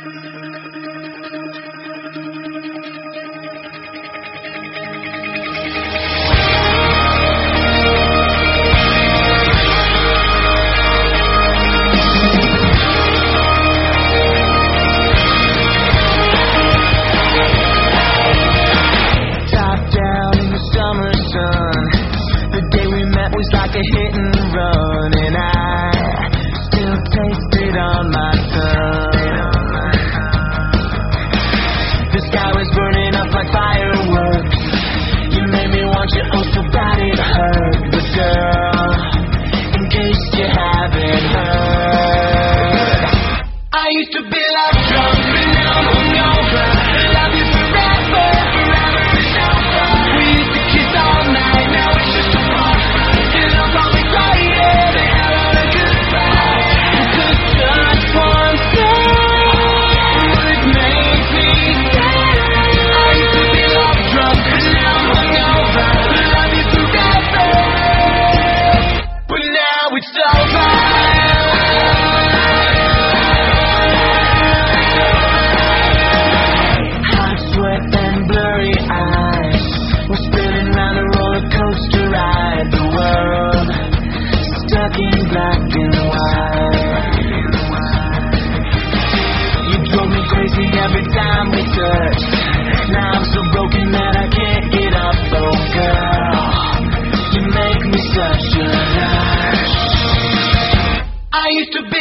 Was like a hit and run, and I still taste it on my tongue. The sky was burning up like fireworks. You made me want you oh so bad it hurt. But girl, in case you haven't heard, I used to be like drunk, but now I'm hungover. Love you forever, forever is over. We used to kiss all night, now it's just a part. Black and white. You drove me crazy every time we touched. Now I'm so broken that I can't get up. Oh girl, you make me such a rush. I used to be